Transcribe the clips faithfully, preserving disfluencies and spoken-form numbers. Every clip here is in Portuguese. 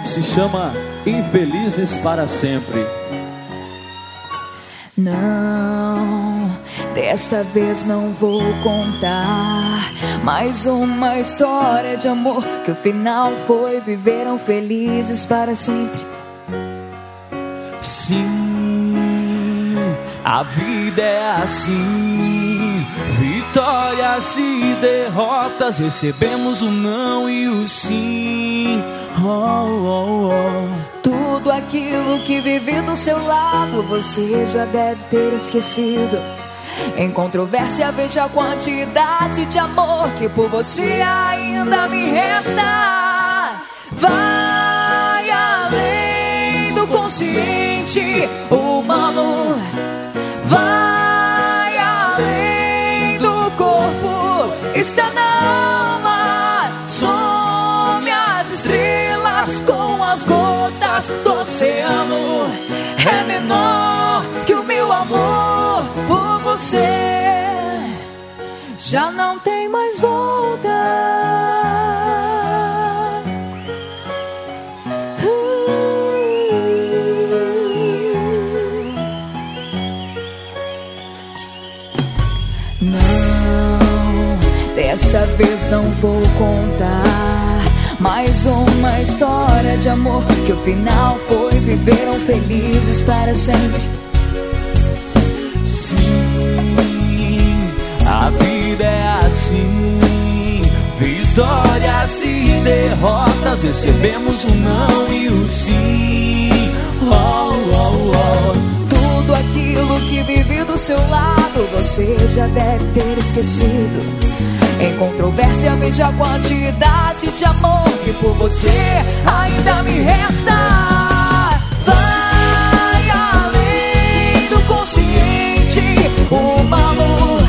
se chama Infelizes para Sempre. Não, desta vez não vou contar mais uma história de amor que o final foi viveram felizes para sempre. Sim, a vida é assim, vitórias e derrotas, recebemos o não e o sim. Oh, oh, oh. Tudo aquilo que vivi do seu lado você já deve ter esquecido. Em controvérsia veja a quantidade de amor que por você ainda me resta. Vai além do consciente humano, vai além do corpo, está na alma. Some as estrelas com as gotas do oceano. É menor que o meu amor por você. Já não tem mais volta. Não, desta vez não vou contar mais uma história de amor que o final foi viveram felizes para sempre. Sim, a vida é assim, vitórias e derrotas, recebemos o não e o sim. Oh, oh, oh. Tudo aquilo que vivi do seu lado você já deve ter esquecido. Em controvérsia veja a quantidade de amor que por você ainda me resta. Vai além do consciente humano,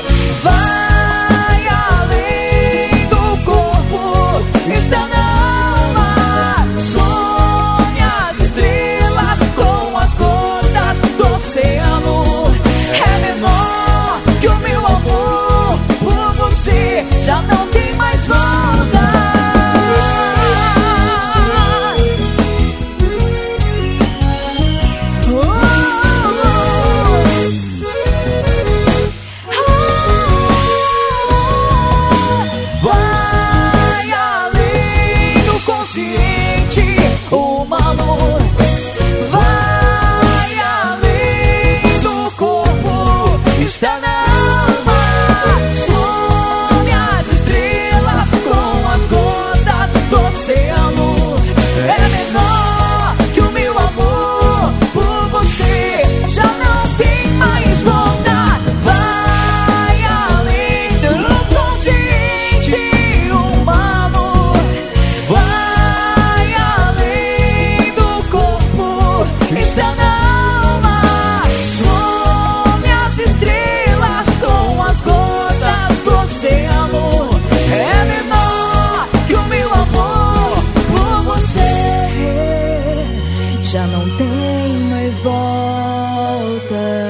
vai além do corpo, está na alma. Some as estrelas com as gotas do oceano. É menor que o meu amor por você, já não tem mais volta. Vai além do consciente humano, vai além do corpo, está na alma. Some as estrelas com as gotas do oceano. É menor que o meu amor por você, já não tem mais volta. Vai além do consciente humano, vai além do corpo, está na alma. Some as estrelas com as gotas do oceano. É menor que o meu amor por você, já não tem mais volta.